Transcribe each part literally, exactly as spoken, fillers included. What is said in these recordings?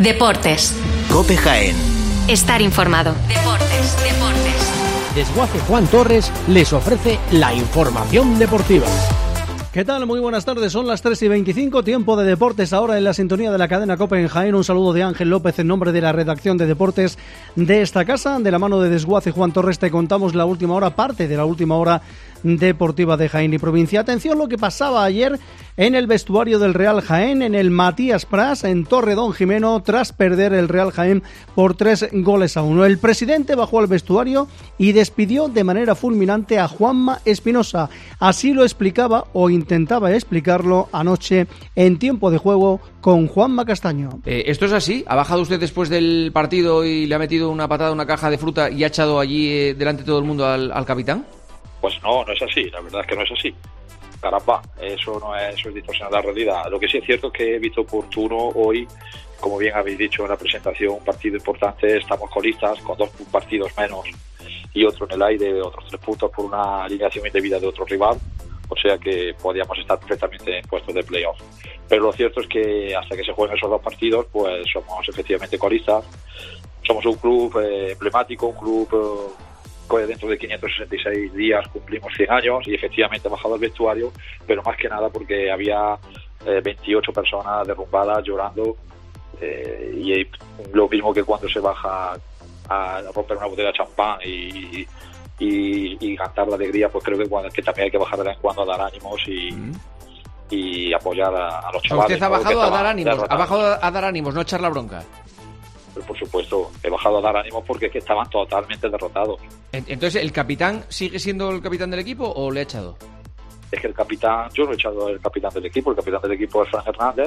Deportes. COPE Jaén. Estar informado. Deportes, deportes. Desguace Juan Torres les ofrece la información deportiva. ¿Qué tal? Muy buenas tardes, son las tres y veinticinco, tiempo de deportes ahora en la sintonía de la cadena COPE en Jaén. Un saludo de Ángel López en nombre de la redacción de deportes de esta casa. De la mano de Desguace Juan Torres te contamos la última hora, parte de la última hora deportiva de Jaén y provincia. Atención lo que pasaba ayer en el vestuario del Real Jaén, en el Matías Prats, en Torredonjimeno, tras perder el Real Jaén por tres goles a uno. El presidente bajó al vestuario y despidió de manera fulminante a Juanma Espinosa. Así lo explicaba o intentaba explicarlo anoche en tiempo de juego con Juanma Castaño. Eh, ¿Esto es así? ¿Ha bajado usted después del partido y le ha metido una patada a una caja de fruta y ha echado allí eh, delante de todo el mundo al, al capitán? Pues no, no es así, la verdad es que no es así. Caramba, eso no es, eso es distorsionar la realidad. Lo que sí es cierto es que he visto oportuno hoy, como bien habéis dicho en la presentación, un partido importante, estamos colistas con dos partidos menos y otro en el aire, otros tres puntos por una alineación indebida de otro rival, o sea que podríamos estar perfectamente en puestos de playoff. Pero lo cierto es que hasta que se jueguen esos dos partidos, pues somos efectivamente colistas, somos un club eh, emblemático, un club... Eh, pues dentro de quinientos sesenta y seis días cumplimos cien años y efectivamente ha bajado el vestuario, pero más que nada porque había eh, veintiocho personas derrumbadas llorando eh, y lo mismo que cuando se baja a romper una botella de champán y, y, y cantar la alegría, pues creo que, cuando, que también hay que bajar de vez en cuando a dar ánimos y, mm. y apoyar a, a los chavales. Usted ha bajado a dar ánimos, derrotados. ha bajado a dar ánimos, no echar la bronca. Pero por supuesto, he bajado a dar ánimos porque es que estaban totalmente derrotados. Entonces, ¿el capitán sigue siendo el capitán del equipo o le ha echado? Es que el capitán, yo no he echado al capitán del equipo, el capitán del equipo es Fran Hernández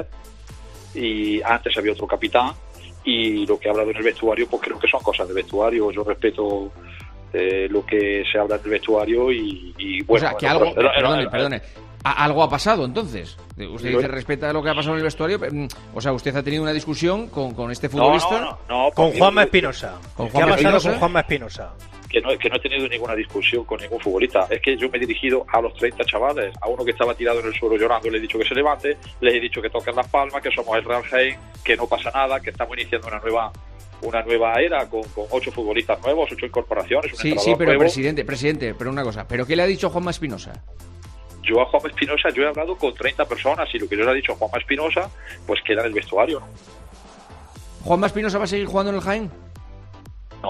y antes había otro capitán y lo que ha hablado en el vestuario, pues creo que son cosas de vestuario. Yo respeto eh, lo que se habla en el vestuario y, y bueno... O sea, que algo... Pero, perdone, pero, perdone. Algo ha pasado, entonces. Usted dice respeta lo que ha pasado en el vestuario. O sea, usted ha tenido una discusión con, con este futbolista. No, no, no, con Juanma Espinosa. ¿Con ¿Qué ha pasado con Juanma Espinosa? Que no, que no he tenido ninguna discusión con ningún futbolista. Es que yo me he dirigido a los treinta chavales. A uno que estaba tirado en el suelo llorando le he dicho que se levante, les he dicho que toquen las palmas, que somos el Real Jaén, que no pasa nada, que estamos iniciando una nueva una nueva era con, con ocho futbolistas nuevos, ocho incorporaciones. Un sí, sí, pero nuevo. presidente, presidente, pero una cosa. ¿Pero qué le ha dicho Juanma Espinosa? Yo a Juanma Espinosa, yo he hablado con treinta personas y lo que yo le he dicho a Juanma Espinosa, pues queda en el vestuario, ¿no? ¿Juanma Espinosa va a seguir jugando en el Jaén? No.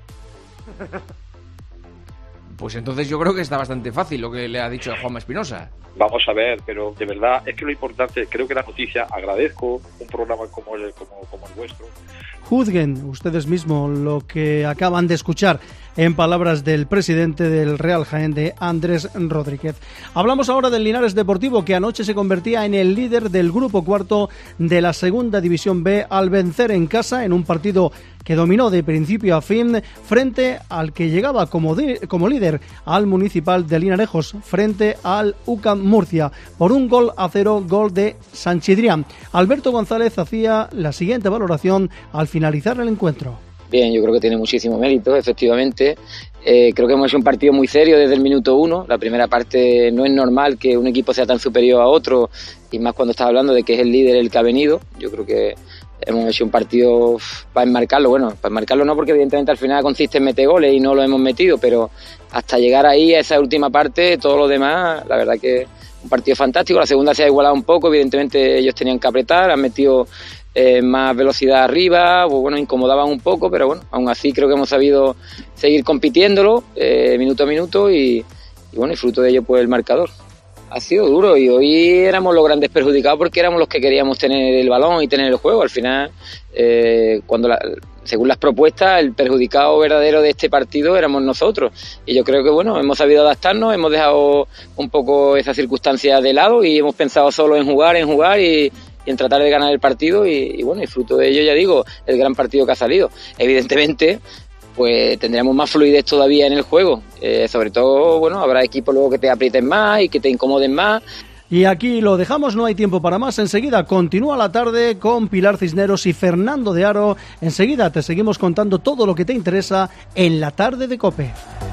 Pues entonces yo creo que está bastante fácil lo que le ha dicho a Juanma Espinosa. Vamos a ver, pero de verdad es que lo importante, creo que la noticia, agradezco un programa como el, como, como el vuestro. Juzguen ustedes mismos lo que acaban de escuchar en palabras del presidente del Real Jaén, de Andrés Rodríguez. Hablamos ahora del Linares Deportivo, que anoche se convertía en el líder del grupo cuarto de la segunda división B al vencer en casa en un partido que dominó de principio a fin frente al que llegaba como, de, como líder al Municipal de Linarejos frente al U C A M Murcia por un gol a cero, gol de Sanchidrián. Alberto González hacía la siguiente valoración al finalizar el encuentro. Bien, yo creo que tiene muchísimo mérito, efectivamente. Eh, creo que hemos hecho un partido muy serio desde el minuto uno. La primera parte no es normal que un equipo sea tan superior a otro, y más cuando estás hablando de que es el líder el que ha venido. Yo creo que hemos hecho un partido para enmarcarlo. Bueno, para enmarcarlo no, porque evidentemente al final consiste en meter goles y no lo hemos metido, pero hasta llegar ahí a esa última parte, todo lo demás, la verdad que un partido fantástico. La segunda se ha igualado un poco, evidentemente ellos tenían que apretar, han metido Eh, más velocidad arriba, pues bueno, incomodaban un poco, pero bueno, aún así creo que hemos sabido seguir compitiéndolo eh, minuto a minuto y, y bueno, y fruto de ello pues el marcador. Ha sido duro y hoy éramos los grandes perjudicados porque éramos los que queríamos tener el balón y tener el juego. Al final, eh, cuando la, según las propuestas, el perjudicado verdadero de este partido éramos nosotros. Y yo creo que bueno, hemos sabido adaptarnos, hemos dejado un poco esa circunstancia de lado y hemos pensado solo en jugar, en jugar y y en tratar de ganar el partido y, y bueno, y fruto de ello, ya digo, el gran partido que ha salido. Evidentemente, pues tendremos más fluidez todavía en el juego, eh, sobre todo, bueno, habrá equipos luego que te aprieten más y que te incomoden más. Y aquí lo dejamos, no hay tiempo para más. Enseguida continúa la tarde con Pilar Cisneros y Fernando de Aro. Enseguida te seguimos contando todo lo que te interesa en la tarde de COPE.